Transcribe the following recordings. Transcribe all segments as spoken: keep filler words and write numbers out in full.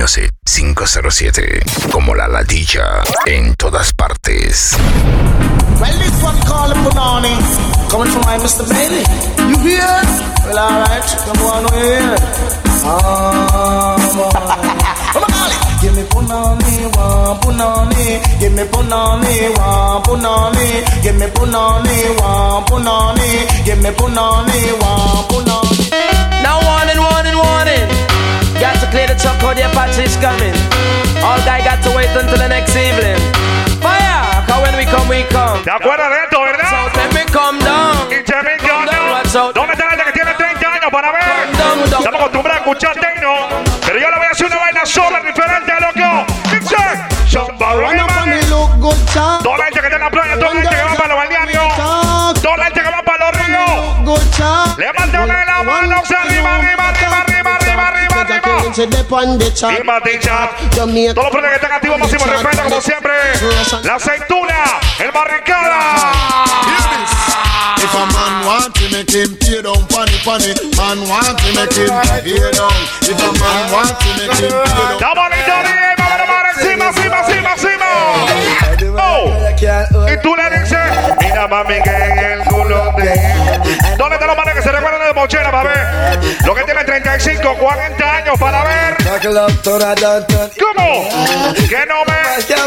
moviéndose cinco cero siete como la ladilla en todas partes. Well, this one called Punani, coming from my mister Bailey. You hear? Well, alright, come on here. Ah, give me Punani, one Punani. Give me Punani, one Punani. Give me Punani, one Punani. Give me Punani, one Punani. Now warning, warning, warning. Got to clear the truck out, the Apache is coming. All guy got to wait until the next evening. Fire! Cause when we come, we come. ¿Te acuerdas de esto, verdad? So let me come down. Y te me come down. ¿Dónde está la gente que tiene treinta años para ver? Estamos acostumbrados a escuchar techno, pero yo le voy a hacer una vaina sola diferente, loco. Dice, toda la gente que está en la playa, toda la gente que va para los balnearios, toda la gente que va para los ríos. Levántame la mano, arriba, arriba, arriba, arriba, arriba, arriba, arriba. Arriba, dicha. Todos los frenes que están activos, máximo respeto, como siempre. La aceituna, el barricada. If a man want to make him tear down, funny, funny, man want to make him tear down. If a man want to make him tear down. Está bonito, Diego, vamos a tomar encima, encima, encima, encima. Oh, y tú le dices, mira mami que en el culo de... ¿Dónde están los manes que se recuerdan de Mochera para ver? Los que tienen treinta y cinco, cuarenta años para ver. ¿Cómo? Que no me...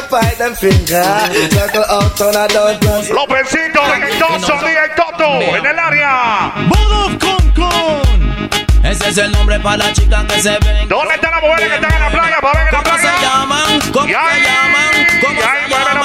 Los besitos de Toso, D J Toto, en el área. Ese es el nombre para la chica que se ven. ¿Dónde están las mujeres que están en la playa para ver en la playa? ¿Cómo se llaman? ¿Cómo se llaman? ¿Cómo se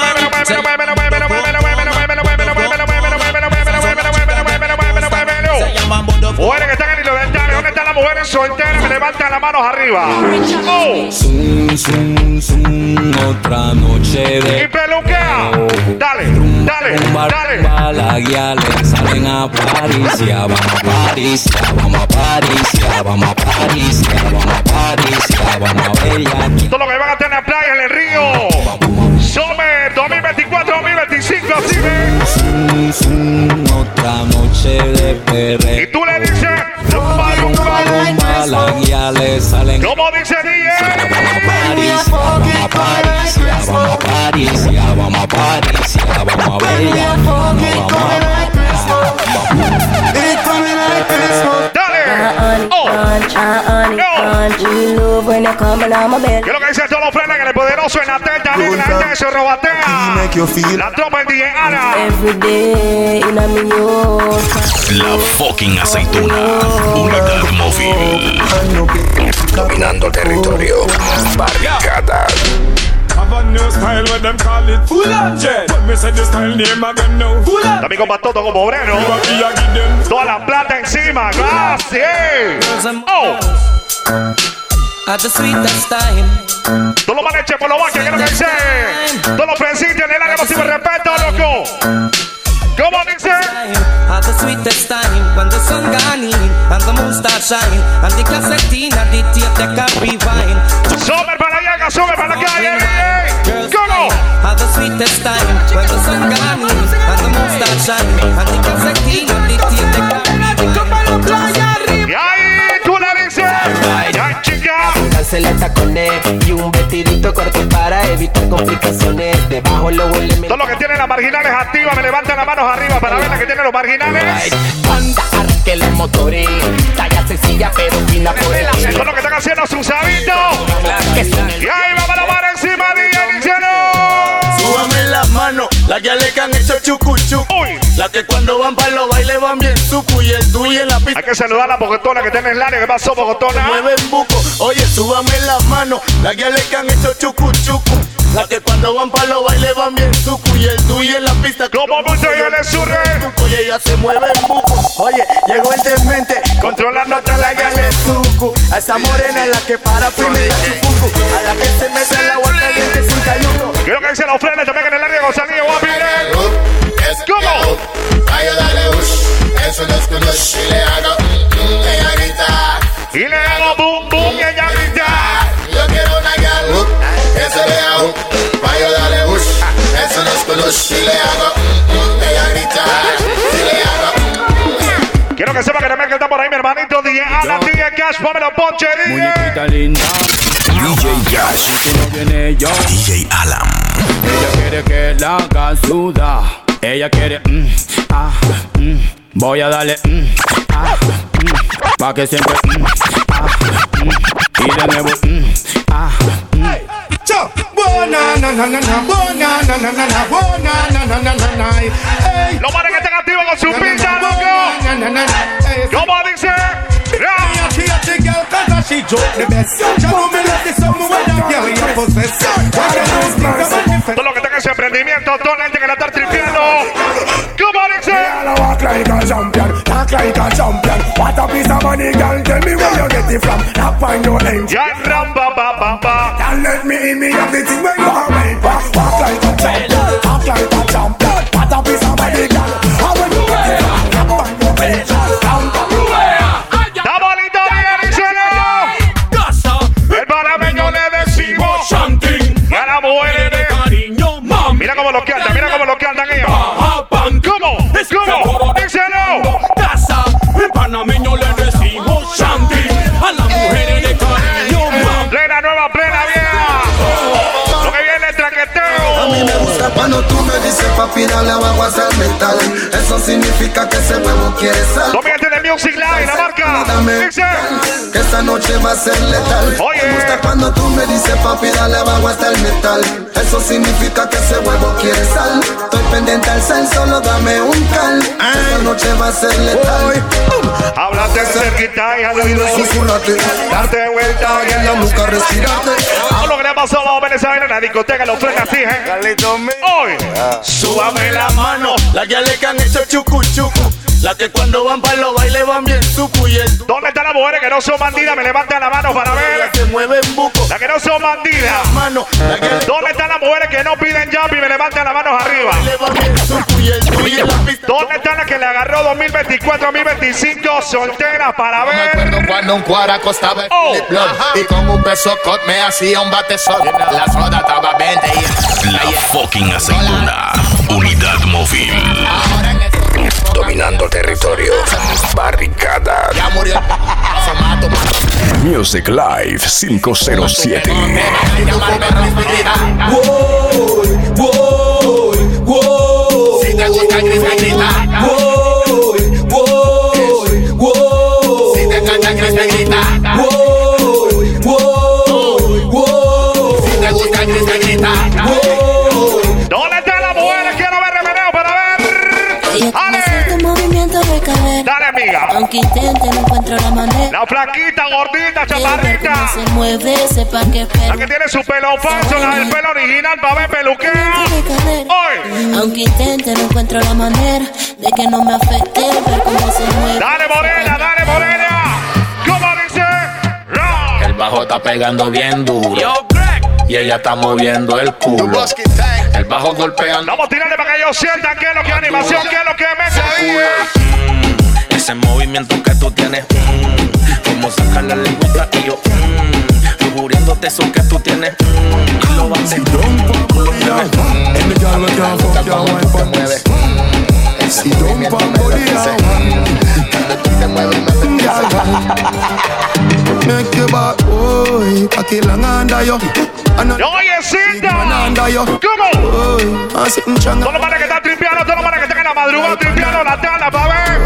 llaman? Mujeres que están en hilo dental, ¿dónde están las mujeres solteras que levantan las manos arriba? Oh. Zum, zum, zum, otra noche de... Y peluquea. Dale, dale, dale. La guía le salen a París, ya vamos a París, ya vamos a París, ya vamos a París, ya vamos a París, ya vamos a Bella. Todo lo que van a tener en la playa, en el río. Summer dos mil veinticuatro dos mil veinticinco, así ven. Zum, zum, otra noche de perreo. Y tú le dices, rumba, rumba, rumba. La guía le salen. ¿Cómo dice D J? Vamos a París, vamos a París, ya vamos a París, ya vamos a París, ya vamos a Bella. Dale. Oh. ¿Qué es lo que dice todos los frenes en el poderoso en la teta? También la gente que se robatea. La tropa el D J Ana. La fucking aceituna. Unidad móvil. Dominando territorio. Barricadas. También con Batoto como obrero. Toda la plata encima. Gracias. Oh. At the sweetest time. Todos los maneches por los baches, ¿qué es lo que dice? Todos los frencitos en el área máximo respeto, loco. ¿Cómo dice? At the sweetest time, when the sun gone in and the moon start shine, and the cassette and the tape they can rewind. Sube para allá, sube para la calle. ¿Cómo? At the sweetest time, when the sun gone in and the moon start shine, and the cassette and the tape they can rewind. Y ahí tú le dices, ya chica. Se le taconé y un vestidito corto para evitar complicaciones. Debajo lo huele. Todos los que tienen las marginales activas me levantan las manos arriba para ver las que tienen los marginales. Anda, arque los motores. Talla sencilla pero fina por el Todos los que están haciendo sus hábitos. Y ahí vamos a la mano encima, D J Luciano. Súbame las manos, las que le han hecho chucu chucu. Las que cuando van para los bailes van bien sucu. Y el tuyo en la pista. Hay que saludar a la Bogotona que tiene en el área. ¿Qué pasó, Bogotona? Mueven buco. Oye, súbame las manos, las que le han hecho chucu chucu. Las que cuando van para los bailes van bien sucu. Y el tuyo en la pista. Como mucho y le surre. Oye, ella se mueve en buco. Oye, llegó el demente. Controlando a la gale sucu. A esa morena en la que para primero chucucu. A la que se mete en la agua caliente sin cayuco. Quiero que dicen los frenes también en el área de González, guapi. ¿Cómo? Vaya, dale, ush. Eso no es que no y le hago. Ella grita. Y le hago boom, boom, y ella grita. Yo quiero una gal. Eso le hago. Vaya, dale, ush. Eso no es que no y le hago. Ella grita. Y le hago. Quiero que sepa que también que está por ahí mi hermanito D J Alan, D J Cash, pómelo ponche, D J. Muñequita linda. D J Cash. Si no viene yo, D J Alan. ella quiere que la haga suda. Ella quiere, mm, ah, mm, voy a darle, mm, ah, mm, pa' que siempre, mm, ah, mm, y de nuevo, mm, ah, mm. Hey, chop, bona, na, na, na, na, bona, na, na, na, na, bona, na, na, na, na, na. Hey, Los manes que están activos con su pizza, na, loco. na, na, na, na. Hey, ¿Cómo dice? yeah, she a the girl 'cause she joke the best. She know me love the something when that girl you possess. Why you don't think about different? Todo lo que tenga ese emprendimiento, toda la gente que la está tripeando. ¿Cómo dice? Girl, I walk like a champion, talk like a champion. What a piece of money, girl, tell me where you get it from. Not find your angel. Ya ram, ba, ba, ba, ba. Girl, let me in me of the thing where you are made for. Walk like a champion, talk like a champion. What a piece of money, girl. How will you get it from? Not find your angel. ¡Está bonito, bien, díselo! El panameño le decimos Chanting, y a la mujer le... cariño, mami. Mira cómo lo que andan, mira cómo lo que andan ellos. ¿Cómo? ¿Cómo? Díselo. Casa, el panameño le decimos chanting. A las mujeres de cariño, mami. Plena nueva, plena vieja. Lo que viene es traqueteo. A mí me gusta cuando tú me dices papi dale abajo hasta el metal. Eso significa que ese huevo quiere sal. Los mientes de Music Live, la marca. Dame Dice. que esta noche va a ser letal. Oye. Me gusta cuando tú me dices papi dale abajo hasta el metal. Eso significa que ese huevo quiere sal. Estoy pendiente al cel, solo dame un cal. Esta noche va a ser letal. Háblate cerquita y al oído. Susurrate, Darte vuelta y en la nuca respirarte. todo lo que le pasó a los jóvenes a ver en la discoteca, los frenos así, ¿eh? Hoy, súbame la mano. Las que han hecho chucu chucu, las que cuando van para los bailes van bien sucu y el ¿Dónde están las mujeres que no son bandidas? Me levantan la mano para ver. las que mueven buco, Las que no son bandidas. mano, las que ¿Dónde están las mujeres que no piden jump y me levantan las manos arriba? le van bien sucu y el tuyo en la pista. ¿Dónde están las que le agarró dos mil veinticuatro, dos mil veinticinco solteras para Me ver? acuerdo cuando un cuara costaba el Oh, flip blood y con un peso cot me hacía un bate sol. La soda estaba veinte y La fucking aceituna. Unidad móvil. ahora en el Dominando territorio. Barricada. ya murió. Formato Music Live cinco cero siete. Voy, voy, voy, Si te gusta el grita, grita. voy, voy, voy, Si te encanta el grita, grita. voy, voy, voy, Si te gusta el grita, grita. ¿Dónde están las mujeres? Quiero ver remeneo para ver. Ella tiene cierto movimiento de cadera. Dale, amiga. Aunque intente, no encuentro la manera. La flaquita, gordita, de ver cómo chaparrita. se mueve, sepa que espera. La que tiene su pelo falso, la del pelo original para ver peluquea. De cadera. Hoy. Aunque intente, no encuentro la manera de que no me afecte ver cómo se mueve. Dale, morena, dale, morena. ¿Cómo dice? Ra. El bajo está pegando bien duro y ella está moviendo el culo. El bajo golpeando. Vamos a tirarle para que ellos sientan que es lo que es animación, que es lo que me ese movimiento que tú tienes, mm, como sacar la lengüita y yo, mm, figuriéndote eso que tú tienes, mm, y lo vas a hacer. Te mueve. Ese movimiento me dice. Cuando tú te mueves me Make your back, boy, aquí la anda yo. Oye, Cinta. ¿Cómo? Todos los manes que están tripeando, todos los manes que están en la madrugada tripeando la tanda para ver.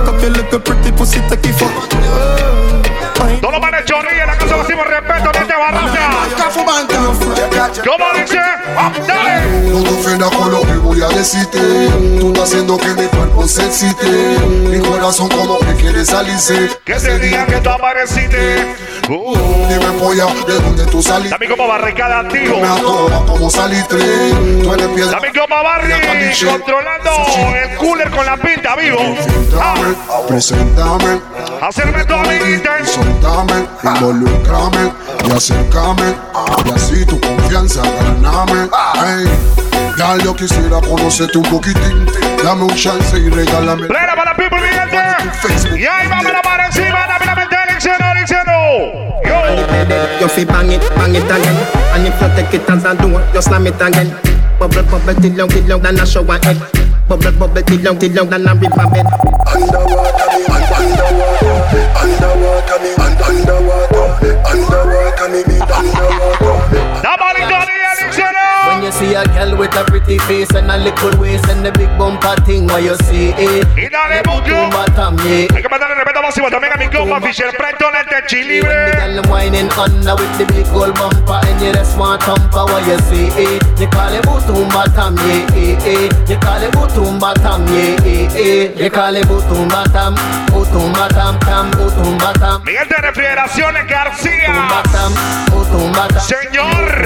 Todos los manes chorrillos, en la casa decimos respeto, no te barraca. ¿Cómo dice? Dale. No te ofendas con lo que voy a decirte. Tú estás haciendo que mi cuerpo se excite. Mi corazón como que quiere salirse. Que ese día que tú apareciste. Uh. Dime polla, ¿de dónde tú saliste? También como barricada activo. Me atoba como salitre. Tú eres piedra. También como Barry controlando el cooler con la pinta vivo. Ah. Preséntame, Hacerme tu amiguita. soltame, involucrame y acércame. Y así tu confianza ganame. Hey, ya yo quisiera conocerte un poquitín. Dame un chance y regálame. Plena para people, mi gente. Y ahí vamos a para encima. Rápidamente, Elixeno, Elixeno. Yo. You fi bang it, bang it again. And if you take it as a do, you slam it again. Bubble, bubble, till long, till long, than a shower head. Bubble, bubble, till long, till long, than a river bed. Underwater me, underwater, underwater me, underwater, underwater me, underwater. face and a little waist and the big bumper thing where you see it. Y dale mucho. Hay que mandarle respeto máximo también a mi compa Fisher Preto, lente chilibre. Whining under with the big gold bumper and you're a smart thumper where you see it. You call it Butumba Tam, yeah, yeah, yeah. You call it Butumba Tam, yeah, yeah, yeah. You call it Butumba Tam, Butumba Tam, Tam, Butumba Tam. Miguel de Refrigeraciones García. Señor.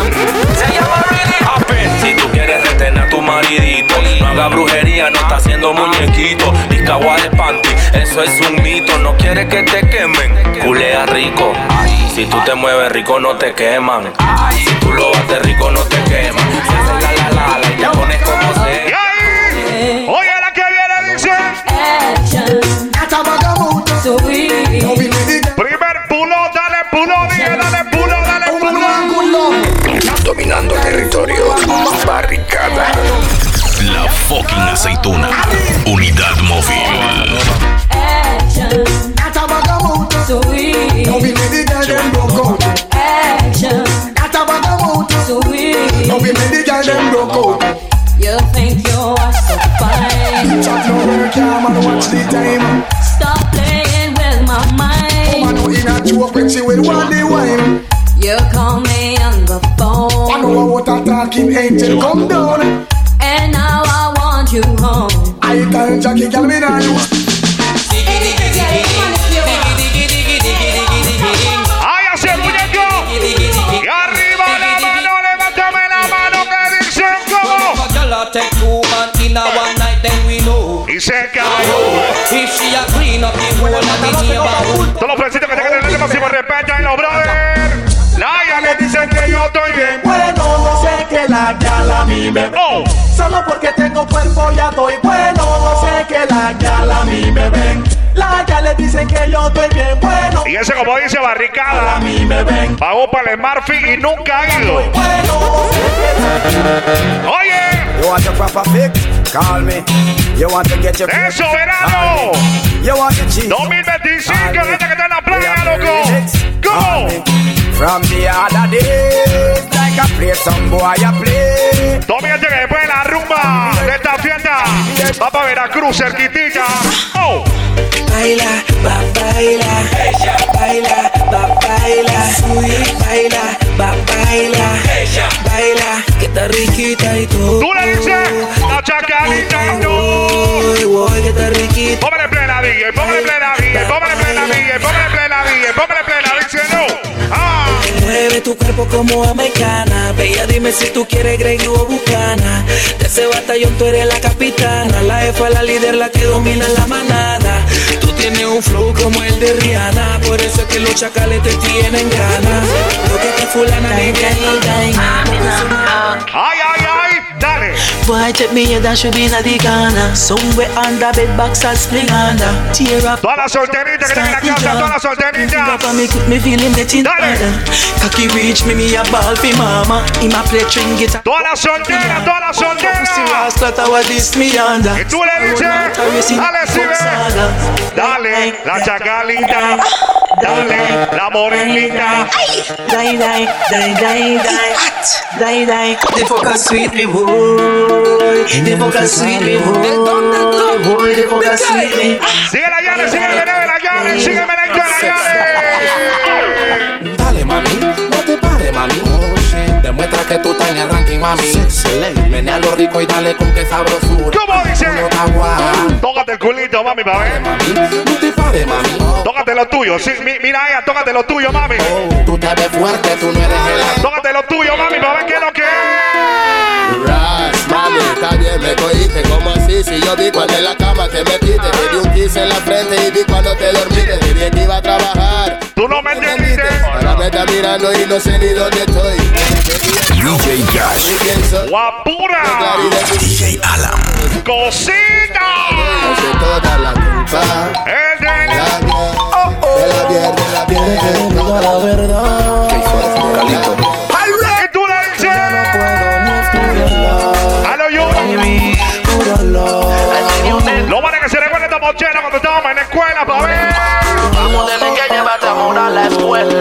Si tú quieres retener a tu maridito, no haga brujería, no está haciendo muñequito. Discagua de panty, eso es un mito. No quieres que te quemen, culea rico. Ay, si tú te mueves rico no te queman. Ay, si tú lo haces rico no te queman. Si haces la la la la y te pones como se. Oye la que viene dice. Primer pulo, dale pulo, dije, dale pulo, dale pulo. Dominando territorio. Barricada. La fucking aceituna. Unidad móvil. You think you are so fine. Stop playing with my mind. You call me on the phone. I know what a talking angel come down. And now I want you home. I can't Jackie girl me now. ¡Ay, hacia el muñeco! Y arriba la mano, levántame la mano que dice como. Y se cayó. Todos los fresitos que tengan el máximo respeto en los brothers. Laia le dicen que yo estoy bien. Bueno, no sé que la gala a mí me ven. Oh. Solo porque tengo cuerpo ya estoy bueno. No sé que la gala a mí me ven. La gala le dicen que yo estoy bien bueno. Y ese como dice Barricada. A mí me ven. Pagó para el Murphy y nunca ha ido. Oye. You want a proper fix? Call me. You want to get your ¡Eso, verano! You want the cheese? dos mil veinticinco, gente que está en la playa, loco. ¿Cómo? From the other days, like I play some boy, I play. Todo mi gente que después de la rumba de esta fiesta va para Veracruz, cerquitita. Oh. Baila, va, baila, baila, va, baila, baila, va, baila, baila, que está riquita y todo. Tú le dices, la chacalita y tú. Que está riquita. Póngale plena, D J, póngale plena, D J, póngale plena, D J, póngale plena, D J, póngale plena, dice no. Ah. Mueve tu cuerpo como americana. Bella, dime si tú quieres Grey o Bucana. De ese batallón tú eres la capitana. La jefa, la líder, la que domina la manada. Tú tienes un flow como el de Rihanna. Por eso es que los chacales te tienen ganas. Lo que te fulana ni Ay, ay, ay, dale. Boy, take me here, that should be in the Ghana. Somewhere under bed box and spring under. Tear up. Todas las solteritas que están en la casa, todas las solteritas. Me feeling getting harder. Cocky reach me, me a ball for mama. In my play string guitar. Todas las solteras, todas las solteras. Y tú le dices, dale, si ve. Dale, la chacalita. Dale, la morenita. Die, die, die, die, die. Die, die. The focus sweet me, boy. The focus sweet me, boy. Boy, the focus sweet me. Sigue la llave, sigue la llave, sígueme la llave. Dale, mami, no te pares, mami. Demuestra que tú estás en el ranking, mami. Menea lo rico y dale con que sabrosura. ¿Cómo dice? Tócate el culito, mami, pa' ver. No te pares, mami. Tócate lo tuyo, sí, mi, mira ella, tócate lo tuyo, mami. Oh, tú te ves fuerte, tú no eres el. Tócate lo tuyo, mami, pa' ver qué es lo que es. Ras, mami, está bien, me cogiste. ¿Cómo así? Si yo vi cuando en la cama te metiste. Te di un kiss en la frente y vi cuando te dormiste. Te dije que iba a trabajar. Tú no me entendiste. Ahora me está mirando y no sé ni dónde estoy. D J Cash. Guapura. D J Alan. Cosita. No sé toda la culpa. Es de la de la piel, de la piel, de toda la verdad. Y tú le dices. Halo yo. Lo vale que se recuerde esta mochila cuando estábamos en la escuela, pa' ver. Vamos a tener que llevarte amor a la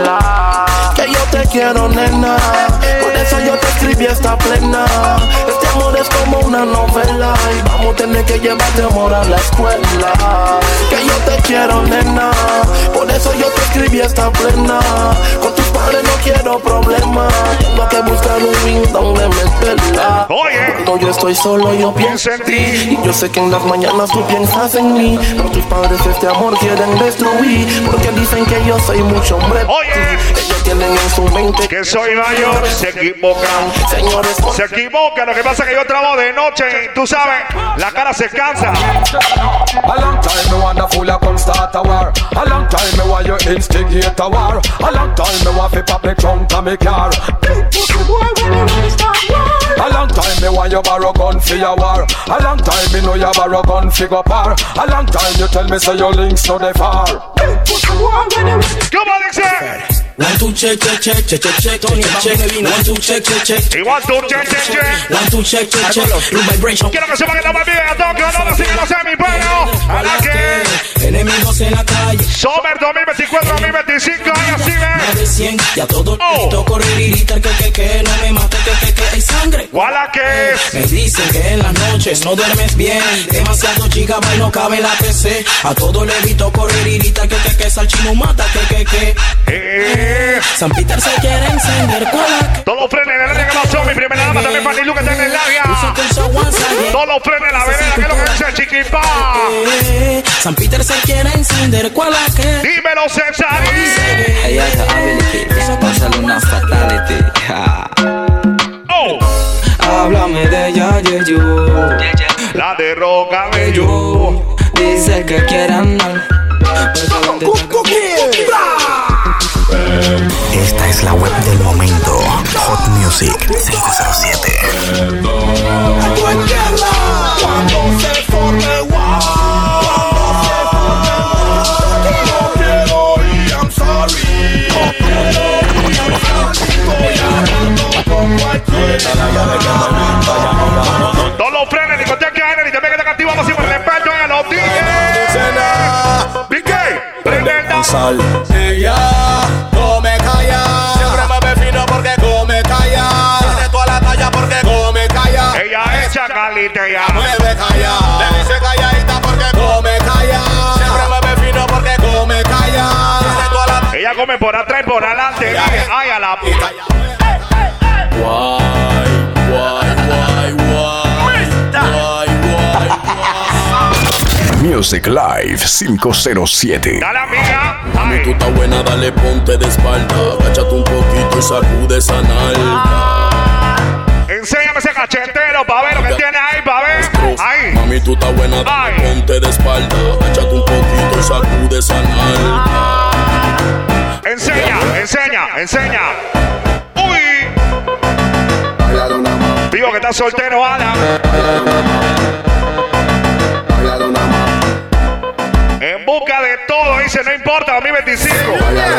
escuela. Que yo te quiero, nena. Por eso yo te escribí esta plena. Este amor es como una novela y vamos a tener que llevarte amor a la escuela. Que yo te quiero, nena, por eso yo te escribí esta plena. Con tus padres no quiero problemas, tengo que buscar un ring donde meterla. Cuando yo estoy solo yo pienso en ti, y yo sé que en las mañanas tú piensas en mí. Pero tus padres este amor quieren destruir, porque dicen que yo soy mucho hombre. Ellos tienen en su mente que soy mayor, se equivocan. Señores, se equivocan. Lo que pasa es que yo trabajo de noche y tú sabes, la cara se cansa. A long time me wanna full a come start a war. A long time me want you instigate a war. A long time me want fi pop me trunk and me car. A long time me want you borrow gun for your war. A long time me know you borrow gun fi go par. A long time you tell me say your links no they far. Come on, Dixie. One two check check check check check check Tony check one two check check check y one two check check check one two check check check Blue vibration. Quiero que sepa que estamos bien a Tokio, no sigan los mi pueblo. A la que enemigos en la calle. Summer dos mil veinticuatro dos mil veinticinco y así más de cien y a todo esto correr y gritar que que que no me mate que que que hay sangre. ¿Cuál la que es? Me dicen que en las noches no duermes bien, demasiado gigabyte no cabe en la P C. A todo le evito correr y gritar que que que Salchino mata que que que eh. San Peter se quiere encender con la. Todo frena en el área que pasó. Mi primera dama también para Nilu que está en el área. Todo frena en la vereda. ¿Qué es lo que dice Chiquipá? San Peter se quiere encender con la que. Dímelo, César. Ella es ability. Pásale una fatality. Oh. Háblame de ella, Yeyu. La de Roca Bellu. Dice que quiere andar. Esta es la web del momento. Hot Music cinco cero siete. Cuando se forme wow, no quiero ir, I'm sorry. No quiero ir, I'm sorry. Estoy hablando con cualquiera. Todos los frenes, discoteca Energy, también que te activamos siempre respeto a los D Js. B K, prende el danzal. Ella come calla, siempre me ve fino porque come calla. Tiene toda la talla porque come calla. Ella es chacalita, ella mueve calla. Le dice calladita porque come calla. Siempre me ve fino porque come calla. Tiene toda la ella come por atrás y por adelante. Ay, a la puta. Guay, guay, guay, guay. Guay, guay, guay. Music Live cinco cero siete. Dale, amiga. Mami, tú estás buena, dale, ponte de espalda. Agáchate un poquito y sacude esa nalga. Enséñame ese cachetero pa' ver lo que tiene ahí, pa' ver. Ahí. Mami, tú estás buena, dale, ponte de espalda. Agáchate un poquito y sacude esa nalga. Enseña, enseña, enseña. Uy. Digo que estás soltero, Ana. En busca de todo, dice, no importa, dos mil veinticinco.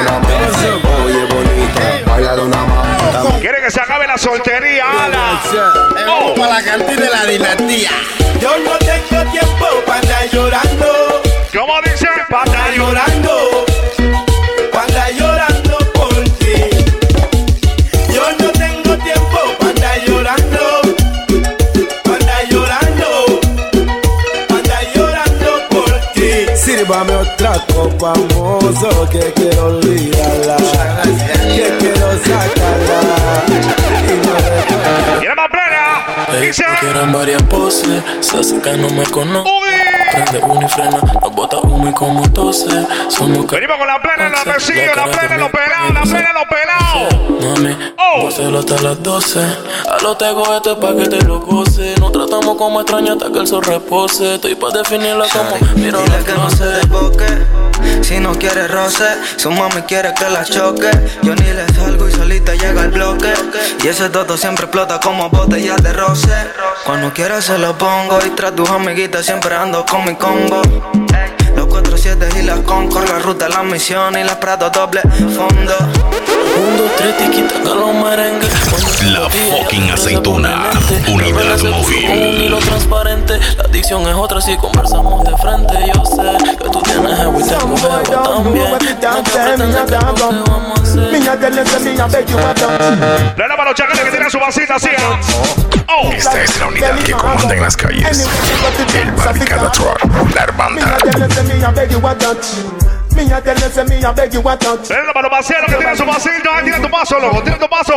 Quiere que se acabe la soltería, Ana. Oh. Para la cantina de la dinastía. Yo no tengo tiempo para andar llorando. ¿Cómo dice? Para andar llorando. Para andar llorando por ti. Yo no tengo tiempo para andar llorando. Para andar llorando. Para andar llorando por ti. Sírvame otra copa, mozo, que quiero olvidarla. Que quiero sacarla. Y no más plena. Dice. Quieren varias poses. Se acerca, no me conoce. Prende uno y frena. Nos bota humo y como tose. Somos venimos con la plena en la mesilla. La plena en los pelados. La plena en los pelados. Mami, oh. Gócelo hasta las doce. A lo tego este pa' que te lo goce. Nos tratamos como extraños hasta que el sol repose. Estoy pa' definirla como miro la que no se desboque. Si no quiere roce, su mami quiere que la choque. Yo ni le salgo y solita llega el bloque. Y ese toto siempre explota como botellas de roce. Cuando quiera se lo pongo. Y tras tus amiguitas siempre ando con mi combo. Los cuatro siete y las Concord, la ruta, la misión y las Prados doble fondo. Un, dos, tres, tiquita con los merengues. Cuando La fucking aceituna. Unidad móvil. Lo transparente, la adicción es otra si conversamos de frente. Yo sé que tú tienes ego y tengo ego también. No te pretendes que no te vamos a hacer. Le damos a los chacales que tienen su vasita así. Oh. Esta es la unidad que comanda en las calles. El Barricada Truck. La hermandad. Ven para los vacilos que tienen su vasito. Ahí tira tu paso, loco. Tira tu paso.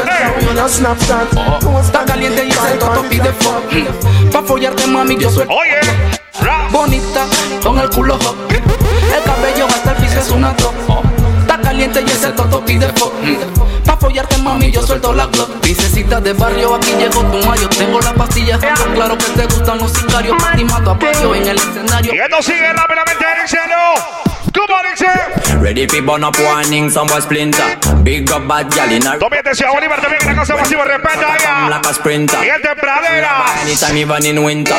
Está caliente y ese toto pide fuck. Pa' follarte, mami, yo suelto. Oye, bonita, con el culo hot. El cabello hasta el piso es una top. Está caliente y ese toto pide fuck. Pa' follarte, mami, yo suelto la glock. Princesita de barrio, aquí llegó tu mayo. Tengo la pastilla, claro que te gustan los sicarios. Y mato a Payo en el escenario. Y esto sigue rápidamente diciendo. ¿Cómo dice? Ready for burn up warning, some boy splinter. Big up bad gal in a. Tome atención, Bolívar también en la casa masiva. Respeta allá. Like a sprinter. Y el tempradera. Anytime even in winter.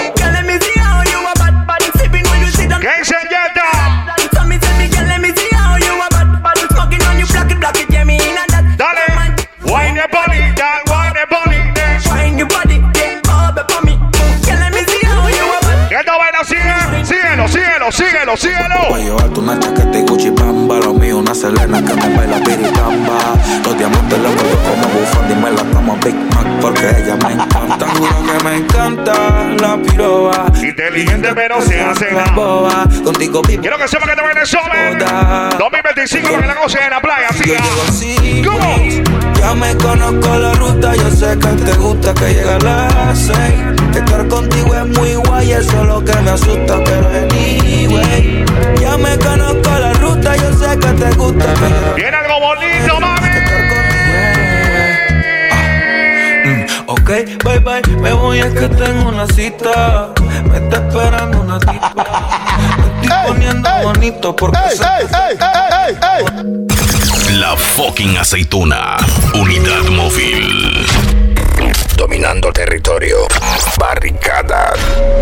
¿Qué dice Jetta? Dale. Wine the body, that wine the body. Wine the body, yeah, over for me. Esta vaina sigue, síguelo, síguelo, síguelo, síguelo. Voy a llevarte una chaqueta y Gucci Bamba. Lo mío una Selena que me baila piritamba. Los diamantes los veo como bufanda y me la tomo Big Mac porque ella me encanta. Juro que me encanta la piroba. Inteligente pero se hace la boba. Contigo vivo. Quiero que sepa que te viene sobre dos mil veinticinco porque la cosa en la playa. Siga. ¿Cómo? Ya me conozco la ruta, yo sé que te gusta que llegue a las seis. Estar contigo es muy guay, eso es lo que me asusta, pero anyway. Ya me conozco la ruta, yo sé que te gusta que llegue. Viene algo bonito, mami. Ok, bye bye, me voy, es que tengo una cita. Me está esperando una tipa. Me estoy poniendo bonito porque ey, sé ey, que ey, ey, ey, La fucking aceituna. Unidad móvil. Dominando territorio. Barricada.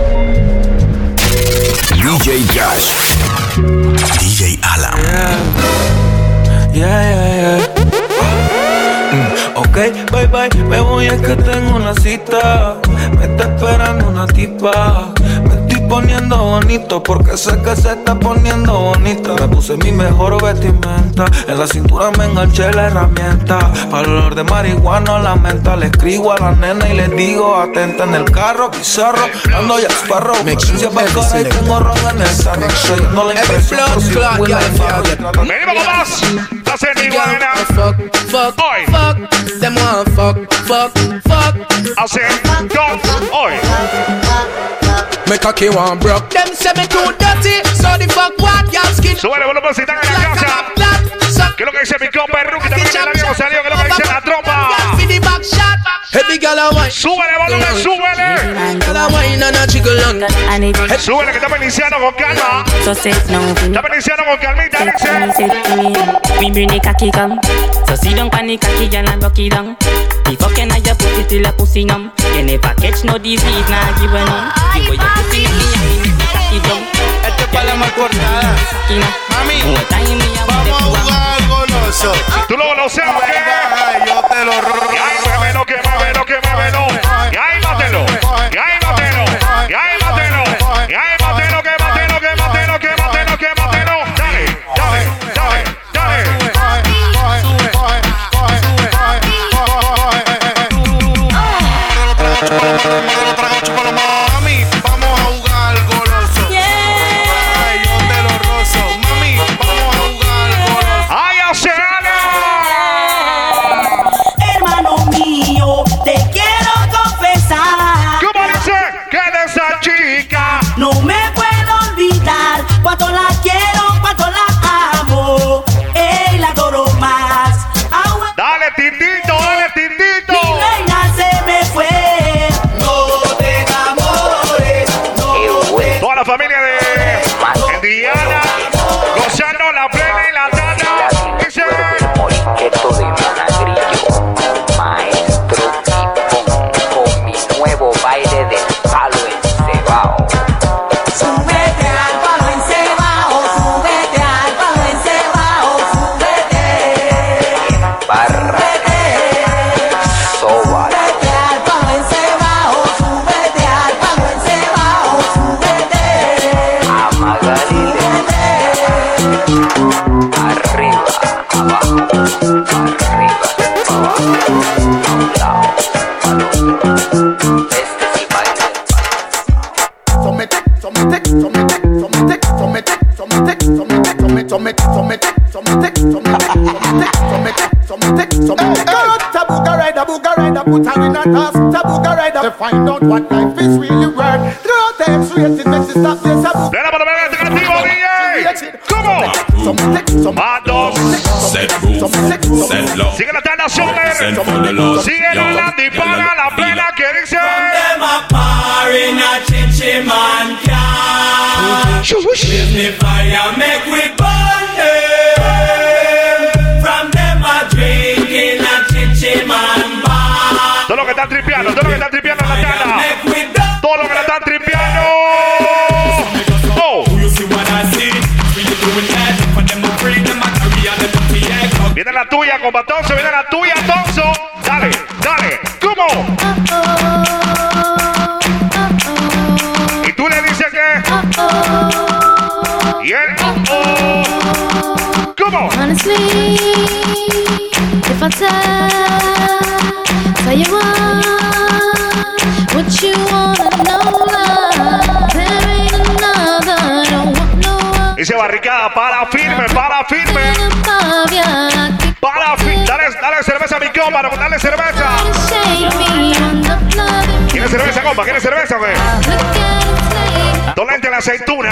D J Josh. D J Alan. Yeah, yeah, yeah. Mm, ok, bye bye, me voy, es que tengo una cita. Me está esperando una tipa. Me estoy poniendo bonito porque sé que se está poniendo bonita. Me puse mi mejor vestimenta. En la cintura me enganché la herramienta. Para el olor de marihuana la menta. Le escribo a la nena y le digo atenta en el carro, bizarro. Ando ya esparro. Me quince pa' cara y tengo ron en el sarro. Soy no la impresión. Venimos con más. Hacer iguana. Fuck, fuck, fuck. Them want fuck, fuck, fuck. Hacer fuck, hoy. Me cocky one broke. Them say me too dirty, so the fuck what y'all skin. Súbele volumen si están en la casa. ¿Qué es lo que dice mi compa Ruki? También el amigo salió. ¿Qué es lo que dice la tropa? Súbele volumen, súbele. Súbele que estamos iniciando con calma. Estamos iniciando con calmita, dice. We bring the cocky come. So see don't panic cocky and I'm lucky down. The fucking I just put it till a pussy numb. You never catch no disease, nah give a none. You way you pussy in me, cocky down. Este es para la más cortada. Mami, vamos a jugar goloso. Tú lo goloseas, ¿qué? Yo te lo robo. Y ahí muévelo, que muévelo, que muévelo. Y ahí mátelo. Y ahí mátelo. Y ahí mátelo. Y ahí mátelo, que mátelo, que mátelo, que mátelo, que mátelo. Dale, dale, dale, dale. Mami, vamos a jugar goloso. Ay, yo te lo rozo. Mami, vamos a jugar goloso. ¡Ay, Oceana! Hermano mío, te quiero confesar. ¿Cómo dice? Que de esa chica no me puedo olvidar. Cuánto la quiero, cuánto la amo. Ey, la adoro más. Agua. Dale, titito, dale, titito. Mi reina se me fue. No te enamores. No te... Toda la familia de Diana, gozando la plena y la tana. Dice. Moriqueto de Managrillo, maestro Tipón, con mi nuevo baile del palo encebao. Súbete al palo encebao, súbete al palo encebao, súbete. Barra. Súbete. take some hey, hey. Tabuga rider, buga rider, put her in a task. Tabuga rider, to find out what life is really worth. Throughout the X-rated, makes it stop this. Ven para ver el creativo, D J. ¿Cómo? Más dos. Set move, set low. Sigue la tanda Summer. Sigue la Landy para la plena que dice. From them a par in a chichi man can. Give me fire, make we burn them. From them a drink in a chichi man bar. Todo lo que están tripeando, todo lo que están tripeando en la tanda. Todo lo que la están tripeando. Oh. Viene la tuya, compa Tonso, viene la tuya, Tonso. Dale, dale, ¿cómo? Y tú le dices que. Y él. ¿Cómo? Honestly, if I tell, tell you what, what you wanna know, love, there ain't another, don't want no one. Dice barricada, para firme, para firme. Para firme. Dale, dale cerveza a mi compa, dale cerveza. ¿Quiere cerveza, compa? ¿Quiere cerveza, güey? Dolente la aceituna.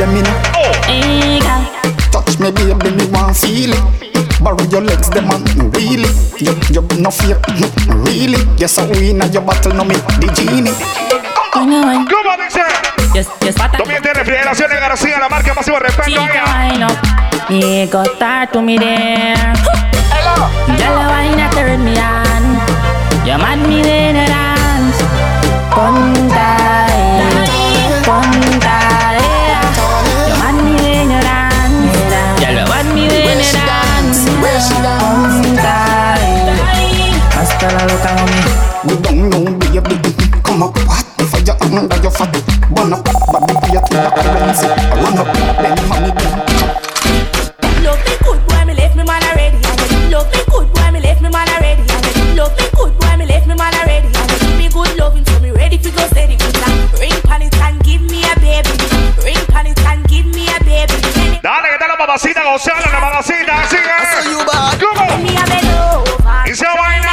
Oh. Touch me, baby, me want feel it. Borrow your legs, them man, really. You, you no fear, really. Yes, I win at your battle, no me, the genie. ¿Cómo dice? Tú bien tienes Refrigeraciones García, la marca más de respeto. Me go start to me there. Ya la vaina turn me on. You mad me in a dance. Ponta, ponta, you mad me in a dance. Ya lo mad me in a dance. Ponta, hasta la loca mami. We don't know, baby. Come up, what? Fire under your fat. Burn up, baby, be a killer currency. Run up, then money down. Love me good boy, me left me man already. Love me good boy, me left me man already. Love me good boy, me left me man already. Give me good loving, so me ready to go steady. Ring pan it and give me a baby. Ring pan it and give me a baby. Dale, que está la mamacita gozando, la mamacita, sigue. ¿Cómo? Y se vaina.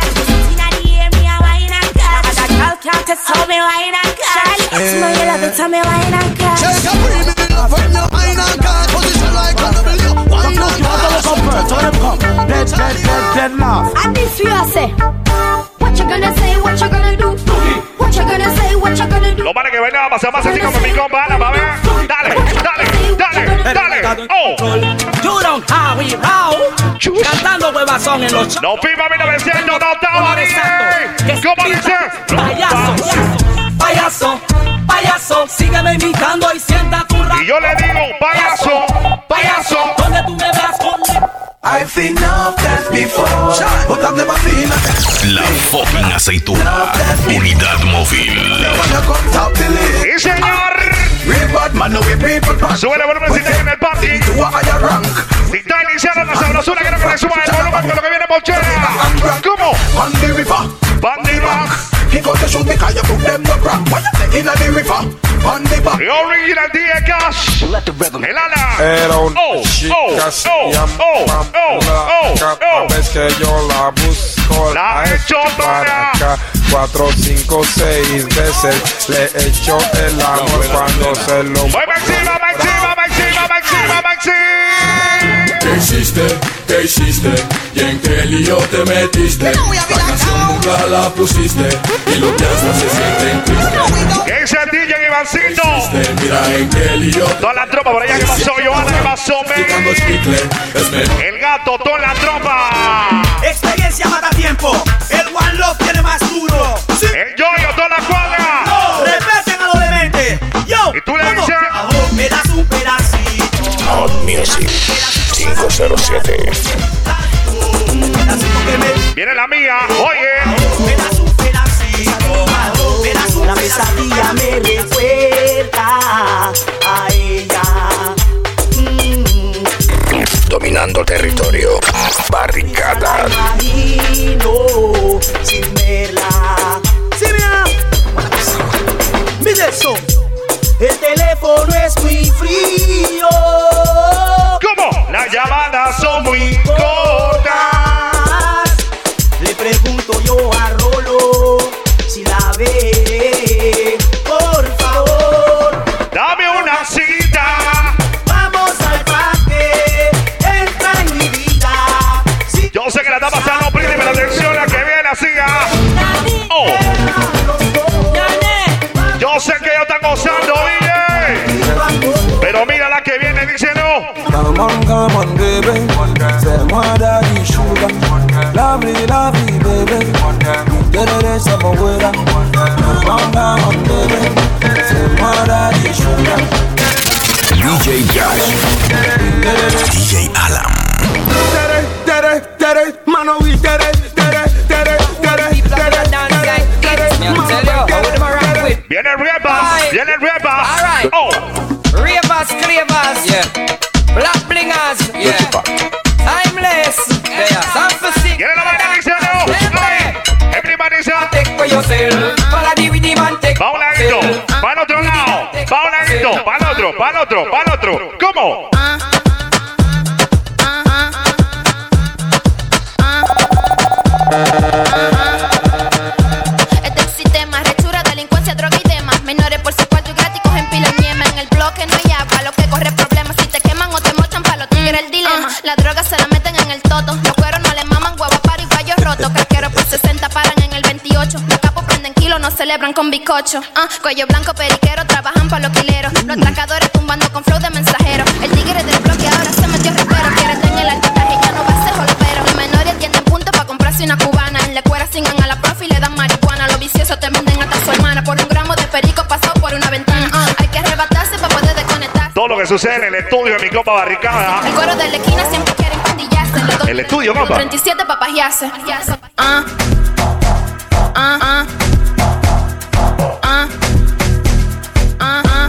Can't tell me why not cry. Smell you love it, tell me why not cry. Shake a pretty bit of when you wine and cry. Position like a W. Wine and cry. So them come. Dead, dead, dead, dead laugh. And if you say, what you gonna say, what you gonna do? What you gonna say, what you gonna do? No para que venga a pasar más así como mi compa Ana, pa' ver. Dale, dale, dale, dale. Oh. You don't how we roll. Cantando huevazón en los. No FIFA mil novecientos, no estaba ni. ¿Cómo dice? Payaso, payaso, payaso, sígueme imitando y sienta tu rap. Y yo le digo, payaso, payaso. Donde tú me veas con. I've seen enough that before, but I've never seen a. La fucking aceituna. Unidad móvil. Y señor. Sube el volumen si está en el party. Si está iniciando la sabrosura, quiero que le suba el volumen con lo que viene Mochera. ¿Cómo? Bandy River, Bandy Rock. He got to shoot because you put them no crack. Why you take in the river? Bandy Rock. The original D J Cash. El ala. Era una oh, chica oh, se oh, llama oh, oh, oh, cada oh. vez que yo la busco La he hecho para acá. Cuatro, cinco, seis veces le echo el amor cuando se lo. Voy pa' encima, pa' encima, pa' encima, pa' encima, pa' encima. ¿Qué hiciste? ¿Qué hiciste? ¿Y en qué lío te metiste? La canción nunca la pusiste y lo que haces se siente triste. ¿Qué dice el D J Ivancito? Mira en qué lío. Toda la tropa por allá, que pasó Johanna, que pasó me. El gato, toda la tropa. Experiencia mata tiempo. El One Love tiene más duro. Sí. El Yoyo, toda la cuadra. No. Respeten a lo demente. Yo. ¿Y tú le dices? Me das un pedacito. Hot Music cinco cero siete. Viene la mía, oye. Me das un pedacito. Me das un La pesadilla me recuerda a ella. Mm. Dominando territorio. Barricada. La imagino sin verla. Sí, mira. Mide eso. El teléfono es muy frío. ¿Cómo? Las llamadas son muy cortas. Come on, come on, baby. C'est moi daddy sugar. Lovely, lovely, baby. Dedede c'est mon wera. Come on, come on, baby. C'est moi daddy sugar. D J Josh, D J Alam. Tere, tere, tere, mano we tere, tere, tere, tere, tere, tere. Viene el Rebas, viene el Rebas. Alright. Oh. Ravers, clavers, yeah. Black blingers, yeah. Timeless, yeah. Sound for sick. Viene la vaina, dice no. Everybody say. Take for yourself. Follow the rhythm and take va un ladito, va al otro lado, va un ladito, va al otro, va al otro, va al otro. ¿Cómo? Este es el sistema, rechura, delincuencia, droga y demás. Menores por su cuarto y gratis cogen pila en yema. En el bloque no hay agua, lo que corre problemas. Si te queman o te mochan pa' los tigres el dilema. La droga se la meten en el toto. Los cueros no le maman, huevo paro y fallos rotos. Craqueros por sesenta paran en el veintiocho. Los capos prenden kilos, no celebran con bizcocho. Ah, cuello blanco, periquero, trabajan pa' los quileros. Los tracadores tumbando con flow de mensajero. El tigre del bloque ahora se metió repero. Quiere tener el altitaje, ya no va a ser jolopero. Los menores tienen puntos pa' comprarse una cubana. En la escuela singan a la profe y le dan marihuana. Los viciosos te venden hasta su hermana. Por un gramo de perico pasó por una ventana. Ah, hay que arrebatarse pa' poder desconectar. Todo lo que sucede en el estudio de mi copa Barricada. El cuero de la esquina siempre quieren pandillarse. El estudio, compa. treinta y siete pa' pajearse. Ah, ah, ah. Ah, ah, ah.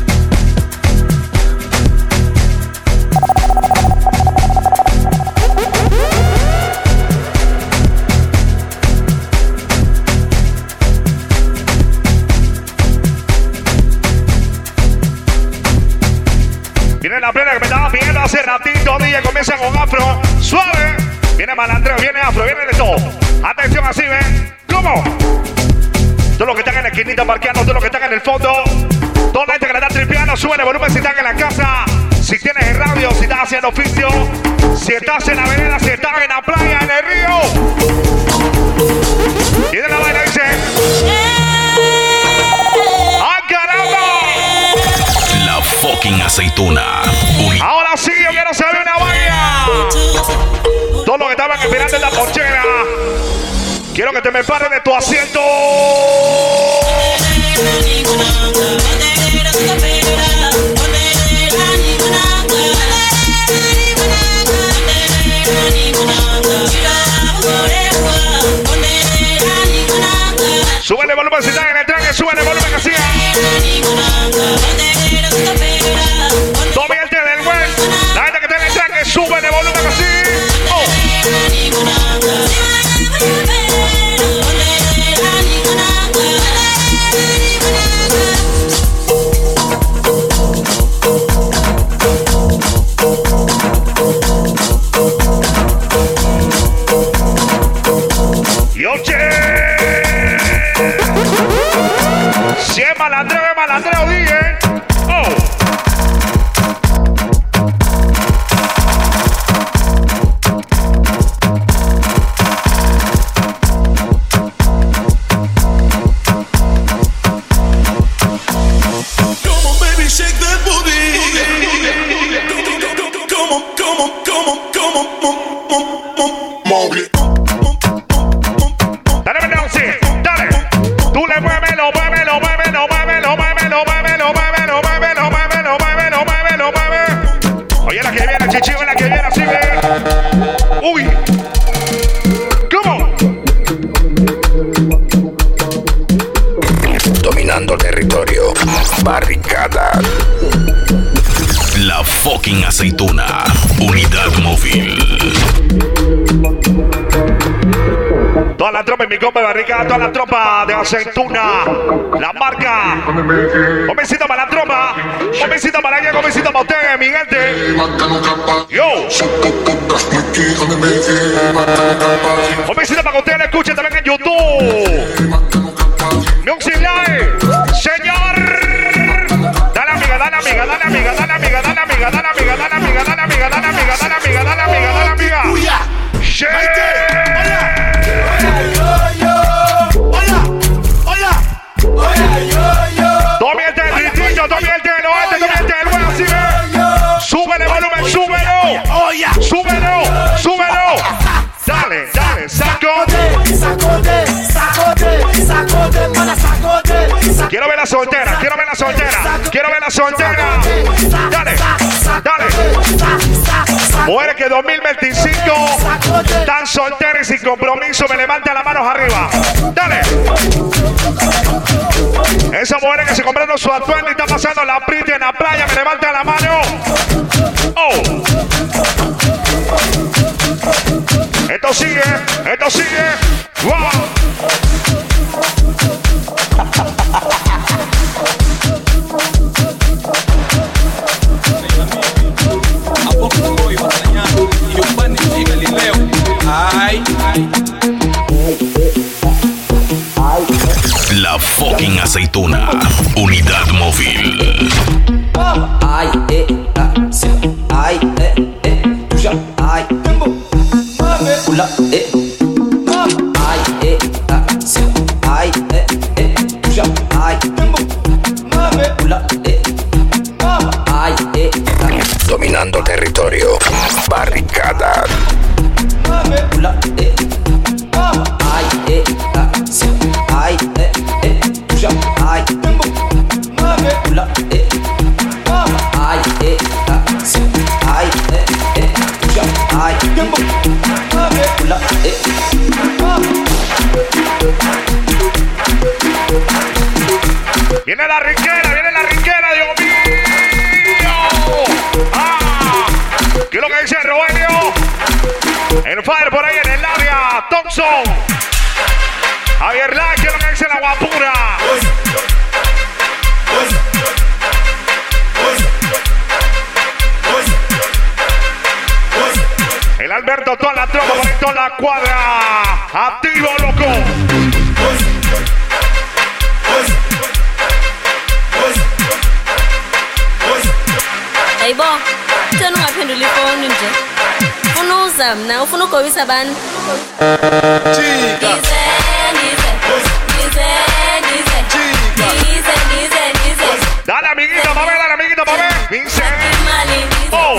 Viene la plena que me estaba pidiendo hace ratito. D J comienza con afro. Suave. Viene malandreo, viene afro, viene de todo. Atención así, ¿ven? ¿Cómo? Todos los que están en la esquinita parqueando, todos los que están en el fondo. Toda la gente que la está tripeando, sube el volumen si están en la casa. Si tienes el radio, si estás haciendo oficio. Si estás en la vereda, si estás en la playa, en el río. Y de la vaina dice. ¡Ah, caramba! La fucking aceituna. Uni- Ahora sí, yo quiero saber una vaina. Todos los que estaban esperando esta ponchera. Quiero que te me pares de tu asiento. Súbele volumen si están en el tranque, súbele volumen que siga. Tome el té del web. La gente que está en el tranque, súbele volumen que siga. Oh. Y oye, si es malandreo, es malandreo, dije. Oh. Come on, baby, shake that booty. Come on, come on, come on, come on, come on, Mowgli. Dale, Mendoza, dale. Tú le mueves, lo mueves, lo mueves, lo mueves, lo mueves, lo mueves, lo mueves, lo mueves, lo mueves, lo mueves, lo mueves, lo mueves. Oye, la que viene, chichivo, la que viene, así ve. Uy. ¿Cómo? Dominando el territorio. Barricada. La fucking aceituna. Unidad móvil. Toda la tropa en mi compa de Barricada, toda la tropa de aceituna. La marca. Un besito para la tropa. Un besito para ella, un besito para ustedes, mi gente. Yo. Un besito para que ustedes lo escuchen también en YouTube. Music Live. Señor. Dale amiga, dale amiga, dale amiga, dale amiga, dale amiga, dale amiga, dale amiga, dale amiga, dale amiga, dale amiga, dale amiga, dale amiga. Tome el del gritillo, tome el del oeste, tome el del bueno, así ve. Súbele volumen, sube. Quiero ver la soltera, quiero ver la soltera, quiero ver la soltera. Dale, dale. Mujeres que dos mil veinticinco están solteras y sin compromiso, me levantan las manos arriba. Dale. Esas mujeres que se compraron su atuendo y están pasando la prita en la playa, me levantan la mano. Oh. Esto sigue, esto sigue. Wow. La fucking aceituna, unidad móvil. Ay, eh, ah, sí. Ay, eh, eh, puya, ay, pula, eh. Ay, eh, ah, sí. Ay, eh, eh, puya, ay, pula, eh. Ay, eh, ah. Dominando territorio, barricada. Pula, eh. Ay, eh, ah, sí. Ay, eh, eh, puya, ay, pula, eh. Ay, eh, ah, sí. Ay, eh, eh, puya, ay, pula, eh. Viene la riquera, viene la riquera, Dios mío. Ah, ¿qué es lo que dice Rogelio? El Fire por ahí en el área, Thompson. Javier Lai, ¿qué es lo que dice la guapura? El Alberto, toda la tropa, por ahí, toda la cuadra. Activo, loco. Hey bo, tena ungaphendula ifoni nje. Ufuna uzama na ufuna ukugobisa abantu. Chica. Dize, dize. Dize, dize. Chica. Dize, dize, dize. Dale, amiguito, mame, dale, amiguito, mame. Dice. Oh.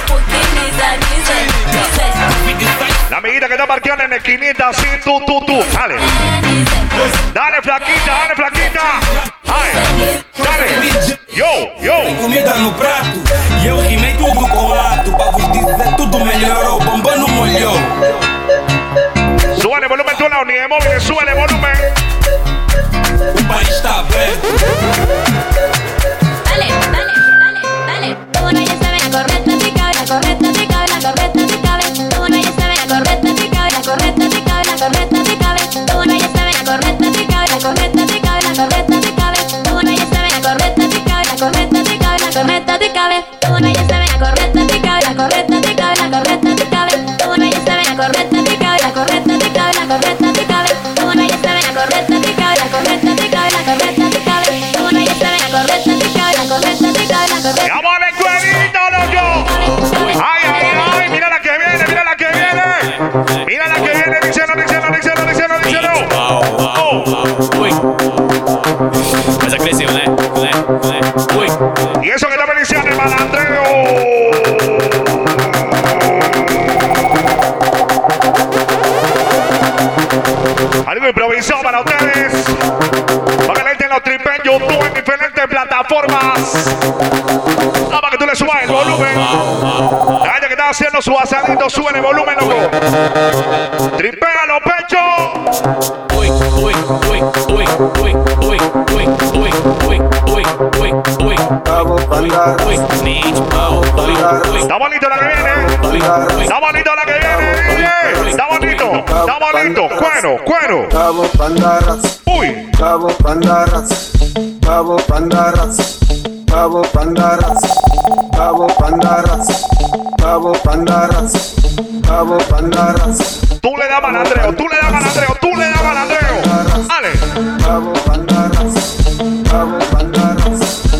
La amiguita que está parqueando en la esquinita, así, tú, tú, tú. Dale. Dale, flaquita, dale, flaquita. Ay, dale. Yo, yo. Tem comida no prato e eu rimei tudo colado. Pra vos dizer tudo melhorou, bomba não molhou. Súbale volumen, tú en la unidad móvil, súbale volumen. O país está aberto. Dale, dale, dale, dale. Tú no ya sabes la correcta, te cabe, la correcta, te cabe, la correcta, te cabe. Tú no ya sabes la correcta, te cabe, la correcta, te cabe, la correcta, te cabe. Tú no ya sabes la correcta, te cabe, la correcta, te cabe, la correcta, te cabe. Tú no ya sabes la correcta, te cabe, la correcta, te cabe, la correcta, te cabe. Tú no ya sabes la correcta, te cabe, la correcta, te cabe, la correcta, te cabe. Tú no ya sabes la correcta, te cabe, la correcta, te cabe, la correcta, te cabe. Tú no ya sabes la correcta, te cabe, la correcta, te cabe, la correcta, te cabe. Tú no ya sabes la correcta, te cabe, la correcta, te cabe, la correcta. ¡Vamos al cuerito, loco! ¡Ay, ay, ay! ¡Mira la que viene, mira la que viene! ¡Mira la que viene! ¡Díselo, díselo, díselo, díselo, díselo! Uy. Esa creación, eh. Uy. Y eso que está iniciando el malandreo. Algo improvisado para ustedes. Para que le den los tripes en YouTube en diferentes plataformas. Ah, para que tú le subas el volumen. La gente que está haciendo su asadito, suben el volumen, loco. Tripea los pechos. Uy, uy, uy, uy, uy, uy, uy, uy, uy, uy, uy, uy. Está bonito la que viene. Está bonito la que viene. Está bonito. Está bonito. Cuero, cuero. Uy. Cabo Pandaras. Cabo Pandaras. Cabo Pandaras. Cabo Pandaras. Cabo Pandaras. Cabo Pandaras. Tú le das malandreo, tú le das malandreo, tú le das malandreo. Dale. Cabo Pandaras. Cabo Pandaras.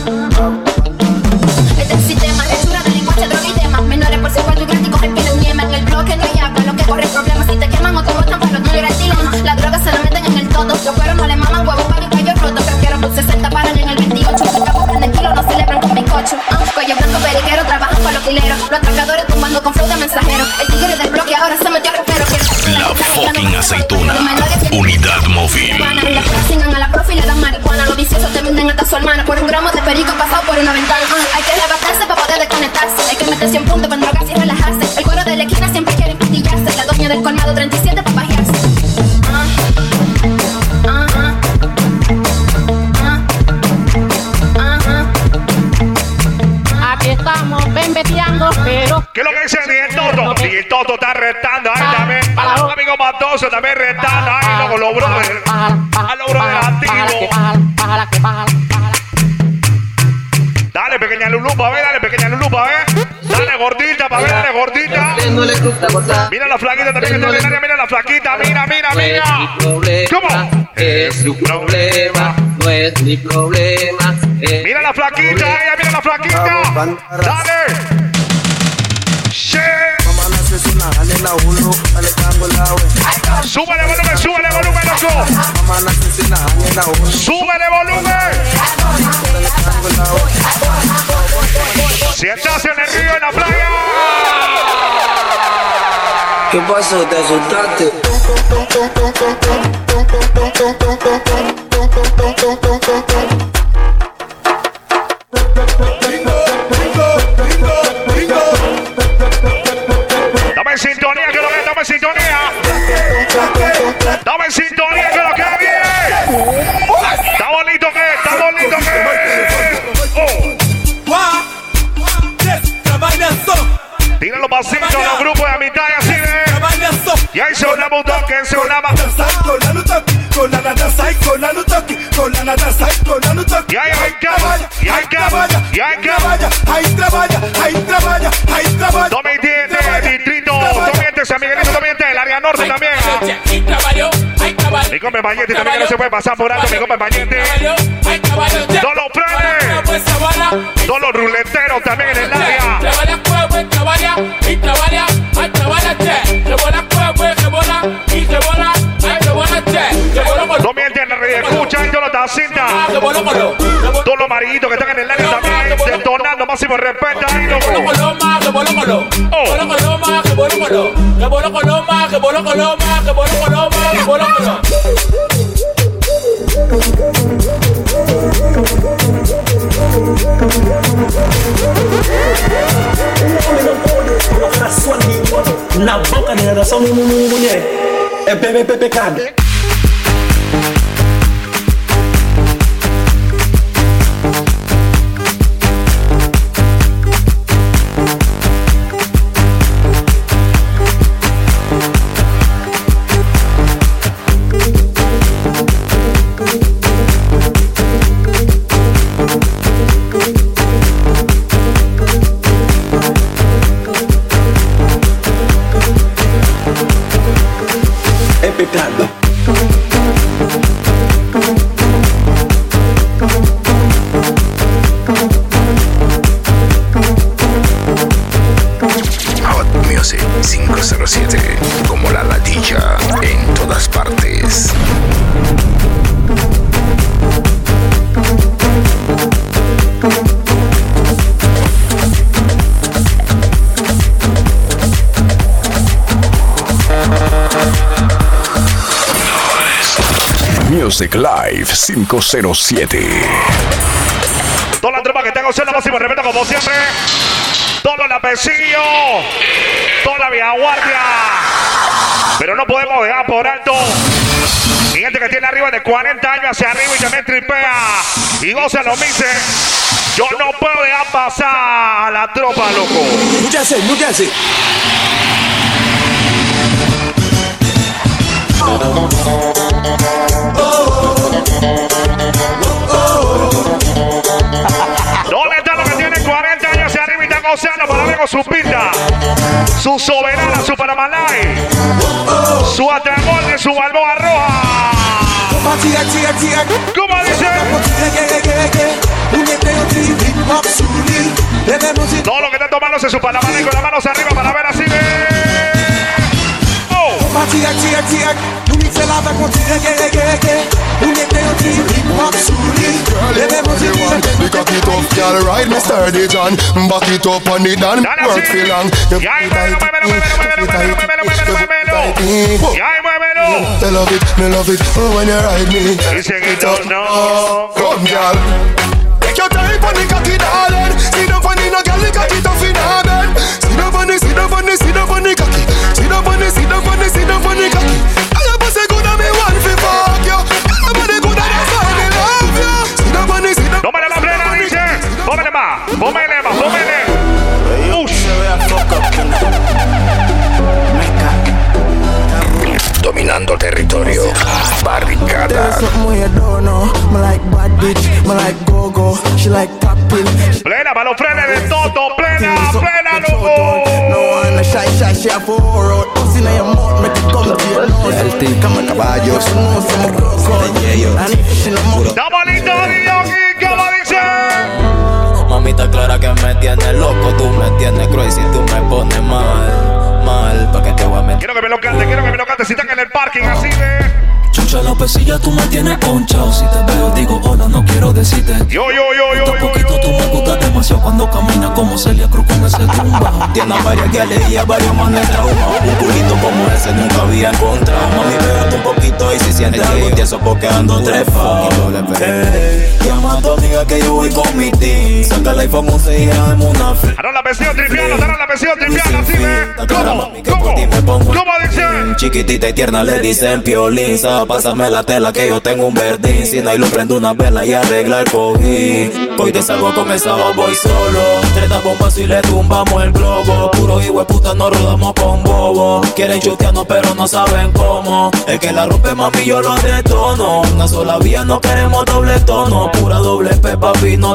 Este sistema es una delincuencia, droga y demás. Menores por ser cuarto y gratis, cogen pila un yema. En el bloque no hay agua, lo que corre problemas. Si te queman o te botan para no ir al tiro, no. La droga se la meten en el todo. Los cueros no le maman huevos para el cuello roto. Prefiero por sesenta paran en el veintiocho. Los cabos prenden kilo, no celebran con bizcocho. Uh, cuello blanco, periquero, trabajan con los fileros. Los atracadores tumbando con flow de mensajero. El tigre del bloque ahora se metió a rapero. La fucking aceituna, unidad móvil. Sigan a la profe y le dan marihuana. Los codicioso te venden hasta su hermana. Por un gramo de perico pasado por una ventana. Uh, hay que levantarse para poder desconectarse. Hay que meterse en punto para drogarse y relajarse. El cuero de la esquina siempre quiere pastillarse. La doña del colmado treinta y siete para pajearse. Uh, uh, uh. Aquí estamos bembeteando, pero... ¿Qué es lo que dice el Toto? Y el Toto está retando ahí también. A los amigos matosos también retando ahí. Con los brothers. A los brothers activos. Dale, pequeña Lulú, pa' ver, dale, pequeña Lulú, pa' ver. Dale, gordita, pa' ver, dale, gordita. Mira la flaquita también que está en el área, mira la flaquita, mira, mira, mira. ¿Cómo? Es su problema, no es mi problema. Mira la flaquita, ella, mira la flaquita. Dale. Súbele volumen, súbele volumen, loco. Súbele volumen. Si estás en el río, en la playa. ¿Qué pasó? ¿Te asustaste? Dame en sintonía que lo que dame en sintonía. Dame en sintonía que lo que viene. Está bonito que, está bonito que. Oh. Tira los pasitos a los grupos de mitad y así ve. Y ahí se una un toque, se una más. Y ahí hay caballa, y hay caballa, y hay caballa. Ahí trabaja, ahí trabaja, ahí trabaja. Tome tiene distrito, tome San Miguelito, tome el área norte también. Mi compa Mañete también que no se puede pasar por alto, mi compa Mañete. Todos los frenes, todos los ruleteros también en el área. No mienten, la red escucha y todos los tacitas. Todos los amarillitos que están en el área también. Detonando máximo respeto ahí, loco. Na boca de nada, só no mulher. É bebê pecado. Hot Music cinco cero siete, como la latilla en todas partes. Music Live cinco cero siete. Toda la tropa que está gozando máximo respeto como siempre. Todo el apecillo. Toda la vieja guardia. Pero no podemos dejar por alto mi gente que tiene arriba de cuarenta años hacia arriba y también tripea y goza los mixes. Yo no puedo dejar pasar a la tropa, loco. Múchase, múchase. ¿Dónde está lo que tiene cuarenta años hacia arriba y está gozando para ver con su pinta? Su soberana, su Paramalay, su Atragón, su Balboa Roja. ¿Cómo dice? Todo lo que está tomándose su Paramalay con las manos arriba para ver así de... Oh. pas tirek, tirek, tirek. Nou mixe la vek mon ti reggae, reggae, reggae. Nou mette yon ti hip-hop souli. Leve mon ti reggae. The cocky tough girl ride me sturdy John. Back it up on the dan. Work for long. Ya y muévelo, muévelo, muévelo, muévelo, muévelo, muévelo, muévelo. Ya y muévelo. I love it, me love it. Oh, when you ride me. Dice que no. Come girl. Take your time on the cocky darling. See the funny no girl, the cocky tough in her bed. See the funny, see the funny, see the funny cocky. See the funny, see the funny, see the funny cocky. I love us a good and me one fi fuck you. I love the good and that's why me love you. See the funny, see the funny. Tómale la plena, dice. Pómele más, pómele más, pómele. Ush. Dominando territorio. Barricada. There's something where you don't know. Me like bad bitch, me like go-go. She like popping. Plena, para los frenes de Toto. Plena, plena, loco. No one shy, shy, she a four road. Pussy na your mouth, make it come to your nose. El tica, caballos. Estamos listos, Dioki, ¿cómo dice? Mamita clara que me tienes loco, tú me tienes crazy, tú me pones mal, mal, pa' que te voy a meter. Quiero que me lo cante, quiero que me lo cante, si están en el parking así de... Chucha la pesilla, tú me tienes ponchado. Si te veo digo hola, no quiero decirte. Yo, yo, yo, yo, yo, poquito, tú me gustas demasiado cuando caminas como Celia Cruz con ese tumba. Tienes varias que leía, varios manes trauma. Un culito como ese nunca había encontrado. Mami, pégate un poquito y si sientes algo tieso porque ando trepado. Llama a tu amiga que yo voy con mi team. Saca el iPhone once y dame una fe. Ahora la pensión tripiana, ahora la pensión tripiana, así ve. ¿Cómo? ¿Cómo? ¿Cómo dice? Chiquitita y tierna le dicen piolín. Pásame la tela que yo tengo un verdín. Si no hay luz prendo una vela y arregla el cojín. Hoy te salgo con esa voy solo. Treta bombas y le tumbamos el globo. Puro hijo de puta no rodamos con bobo. Quieren chutearnos pero no saben cómo. El que la rompe mami yo lo detono. Una sola vía no queremos doble tono. Pura doble P papi no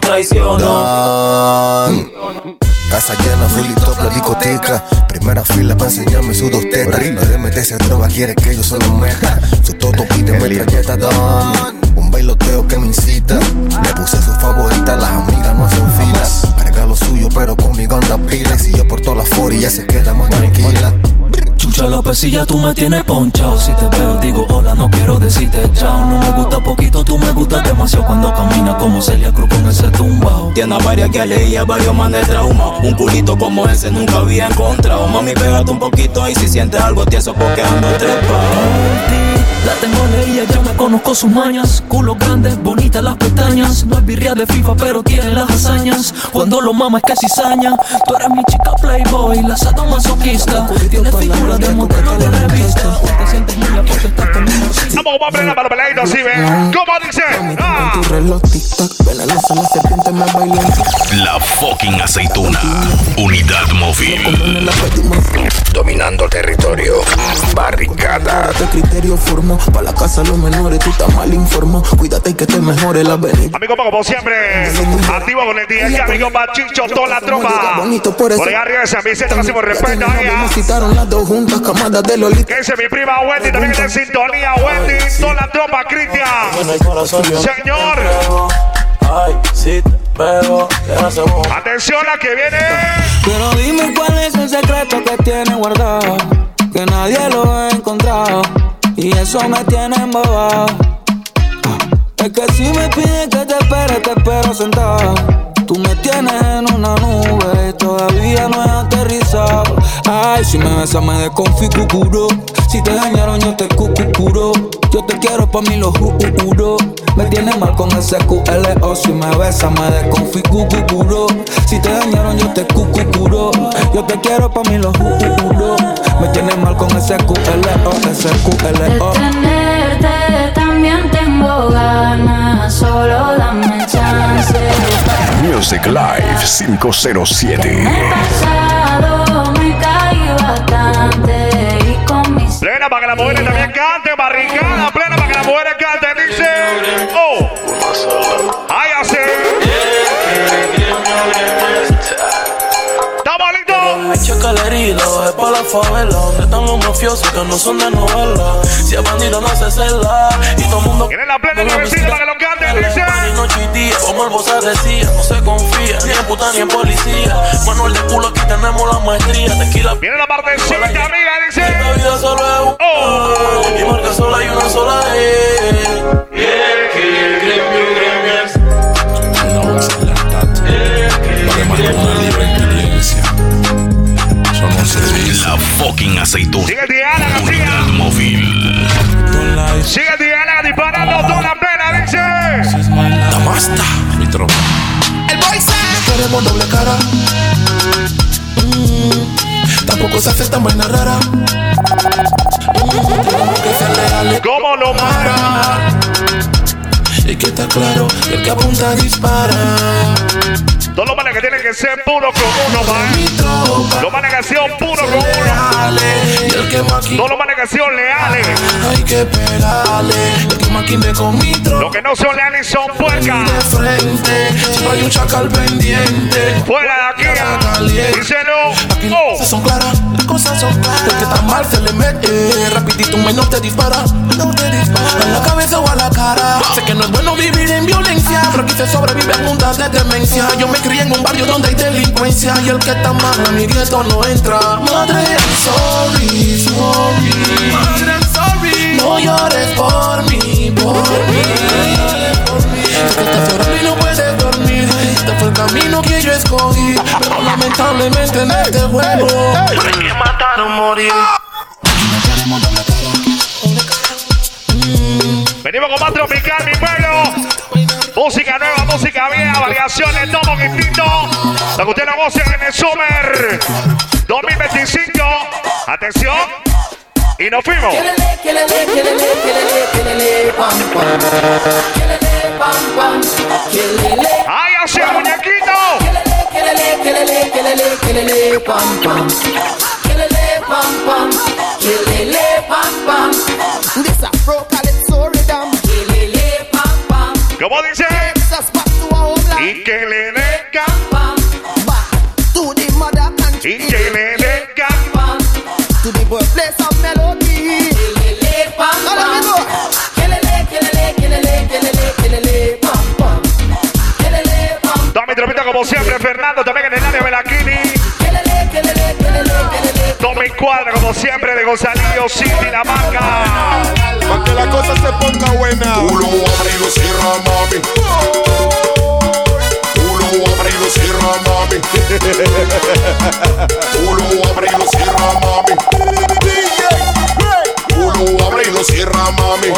traiciono. Casa llena, fully top, la discoteca. Primera fila para enseñarme sus dos tetas. No de meterse a droga, quiere que yo se lo meta. Su toto pide metralleta, don. Un bailoteo que me incita. Le puse su favorita, las amigas no hacen filas. Carga lo suyo, pero conmigo anda pilas. Y yo por todas las foras ya se queda más tranquila. Chucha la pesilla, tú me tienes ponchado. Si te veo digo hola, no quiero decirte chao. No me gusta poquito, tú me gustas demasiado cuando caminas como Celia Cruz con ese tumbao. Tienes varias que leía, varios manes trauma. Un culito como ese nunca había encontrado. Mami, pégate un poquito y si sientes algo tieso porque ando trepado. La tengo leída, yo me conozco sus mañas. Culos grandes, bonitas las pestañas. No es birria de FIFA, pero tiene las hazañas. Cuando lo mama es que cizaña. Tú eres mi chica playboy, la sadomasoquista. Tienes figura de modelo de revista. Te sientes muy porque estás conmigo. Vamos a poner la barbeleita así, ¿ves? ¿Cómo dice? Ah. Tu reloj tic-tac, ven a lanzar la serpiente, me bailan. La fucking aceituna. Unidad móvil. Dominando territorio. Barricada. De criterio formó. Pa' la casa los menores, tú estás mal informado. Cuídate que te mejore la avenida. Amigo, como siempre, activo con el día. Amigo, Pachicho, toda la tropa. Por ahí arriba de San Vicente, máximo respeto. Citaron las dos juntas, camadas de Lolita. Que dice mi prima Wendy, también está en sintonía. Wendy, toda la tropa, Cristian. Señor. Ay, sí te pego, atención a que viene. Pero dime cuál es el secreto que tiene guardado, que nadie lo ha encontrado. Y eso me tiene embobado. Es que si me pides que te espere, te espero sentado. Tú me tienes en una nube y todavía no he aterrizado. Ay, si me besas me desconfiguro. Si te dañaron yo te cucucuro. Yo te quiero pa' mí lo juro. Me tienes mal con ese Q L O. Si me besas me desconfiguro. Si te dañaron yo te cucucuro. Yo te quiero pa' mí lo juro. Me tienes mal con ese Q L O, ese Q L O. De tenerte también tengo ganas. Solo dame chance. Music Live cinco cero siete. En el pasado me caí bastante y con mis... Plena para que las mujeres también canten, barricada. Plena para que las mujeres canten, dice. Oh, ay, así. ¿Estamos listos? Checa el herido, es pa' la favela. Donde están los mafiosos que no son de novela. Si es bandido no se cela. Y todo el mundo quiere la plena nuevecita para que lo canten, dice. No noche y día. Como el bossa decía, no se confía ni en puta ni en policía. Manuel de culo, aquí tenemos la maestría. Tequila. Viene la partecita, amiga, dice. Esta vida solo es una. Oh. Y marca sola y una sola es. Yeah, que gremio, gremias. Una onza en la tata. Para marcar una libre experiencia. Somos servicios. La fucking aceituna. Sigue Diana, Unidad móvil. Sigue Diana disparando toda la pena, dice. Damasta. Mi tropa. El boy sabe. Queremos doble cara. Mm, tampoco se hace tan buena rara. Mm, que se leale. ¿Cómo lo para? Y que está claro que el que apunta dispara. Todos los manes que tienen que ser puro con uno, man. Los manes que han sido puro con uno. Todos los manes que han sido leales. Hay que esperarle. El que maquine con mi tropa. Los que no son leales son puercas. De frente, siempre hay un chacal pendiente. Fuera de aquí. Díselo. Aquí las cosas son claras. Las cosas son claras. El que está mal se le mete. Rapidito un menor te dispara. No te dispara. A la cabeza o a la cara. Sé que no es bueno vivir en violencia, pero aquí se sobrevive a puntas de demencia. Yo me crié en un barrio donde hay delincuencia. Y el que está mal a mi gueto no entra. Madre, I'm sorry, sorry. Madre, I'm sorry. No llores por mí, por mí. Sé que estás llorando y no puedes dormir. Este fue el camino que yo escogí, pero lamentablemente en este juego hay que matar o morir. Venimos con más tropical, mi pueblo. Música nueva, música vieja, variaciones, todo distinto. Lo que usted lo goce en el Summer dos mil veinticinco. Atención. Y nos fuimos. ¡Ay, así, muñequito! ¿Cómo dice? Y que le den campan. Y que le den campan. To the birthplace of melody. Toda mi tropita como siempre, Fernando, también en el área de Belaquini. Toda mi cuadra como siempre de Gonzalillo, Cindy, La Maca. Para que la cosa se ponga buena. Uno abre y lo cierra, mami. Uno abre y lo cierra, mami. Uno abre y lo cierra, mami. Uno abre y lo cierra, mami.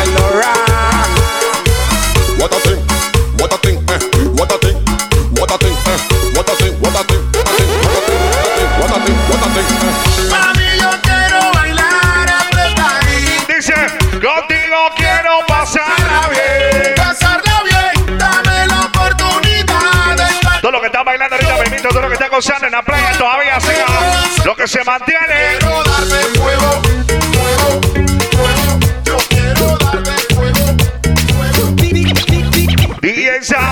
What a thing, what a thing, eh, what a thing, what a thing, eh, what a thing, what a thing, what a thing, what a thing, what a thing, eh. Mami, yo quiero bailar apretadito. Dice, contigo quiero pasarla bien. Pasarla bien, dame la oportunidad de estar. Todo lo que está bailando ahorita, me invito, todo lo que está gozando en la playa todavía siga. Lo que se mantiene. Quiero darme fuego, fuego, fuego. Yo quiero darme fuego, fuego. Y esa.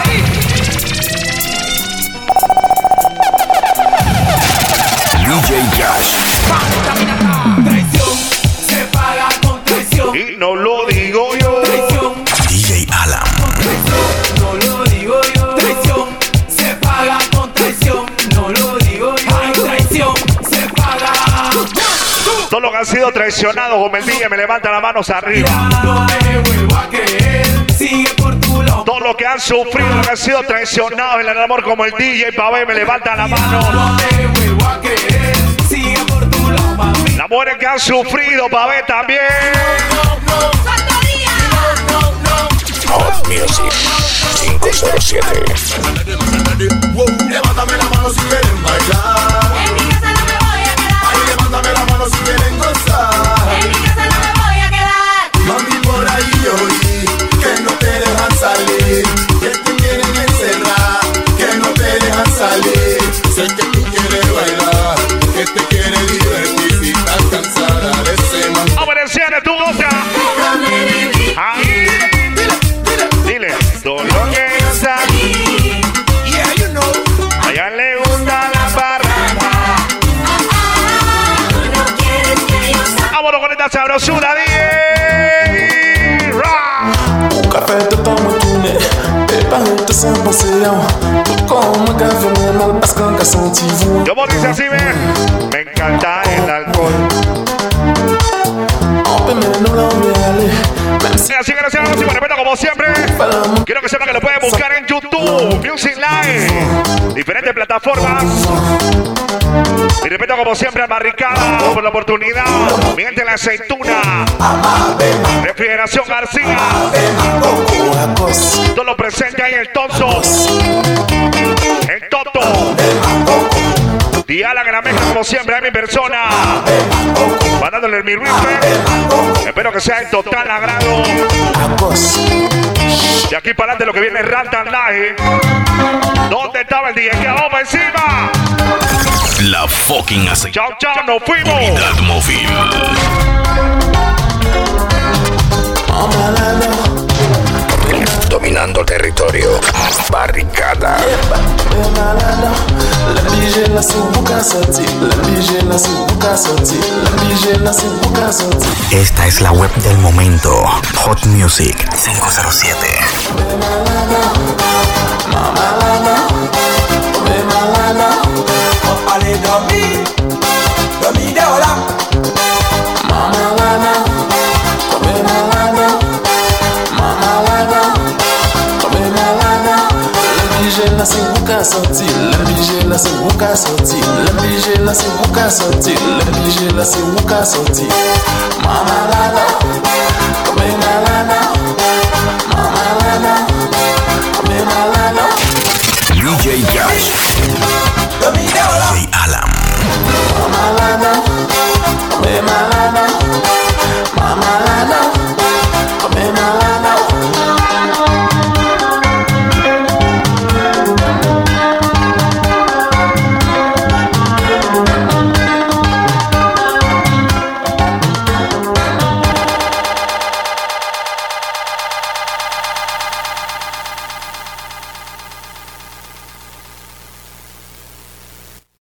D J Cash. Traición se paga con traición. Y no lo digo yo. Traición. D J Alan. No lo digo yo. Traición se paga con traición. No lo digo yo. Ay, traición se paga. Todos los que han sido traicionados como el D J me levantan las manos arriba. No me vuelvo a creer. Sigue por tu lado. Todos los que han sufrido, los que han sido traicionados en el amor como el D J Pavé me levantan la mano. No me vuelvo a creer. Sigue por tu lado, mami. Las mujeres que han sufrido, Pavé también. Hot Music cinco cero siete. Levántame la mano si quieren bailar. En mi casa no me voy a quedar. Ay, levántame la mano si quieren gozar. En mi casa no me voy a quedar. Mami, por ahí yo oí que no te dejan salir, que te quieren encerrar, que no te dejan salir. Sé que tú quieres bailar, que te quieres divertir, si estás cansada de ese man. Apareciendo tu boca. Como dice así, ven. Me encanta el alcohol. Así que gracias, y respeto como siempre. Quiero que sepan que lo pueden buscar en YouTube, Music Live, diferentes plataformas. Y respeto como siempre a Barricada por la oportunidad. Mi gente La Aceituna, Refrigeración García, todo lo presente ahí el Tonso, el Toto, Diala que la mezcla como siempre a mi persona, mandándole mi rifle. Espero que sea en total agrado. Y aquí para adelante lo que viene es Rantan Live. ¿Dónde estaba el D J? Que vamos para encima. La fucking hace. Chao, chao, nos fuimos. Unidad móvil. Dominando territorio. Barricada. Esta es la web del momento. Hot Music cinco cero siete. Allez dormir, dormir de hola. Mama lana, come malana, mama lana, come malana. Le la sibuka sorti, le bije la sibuka sorti, le bije la sibuka sorti, le bije la sibuka sorti. Mama lana.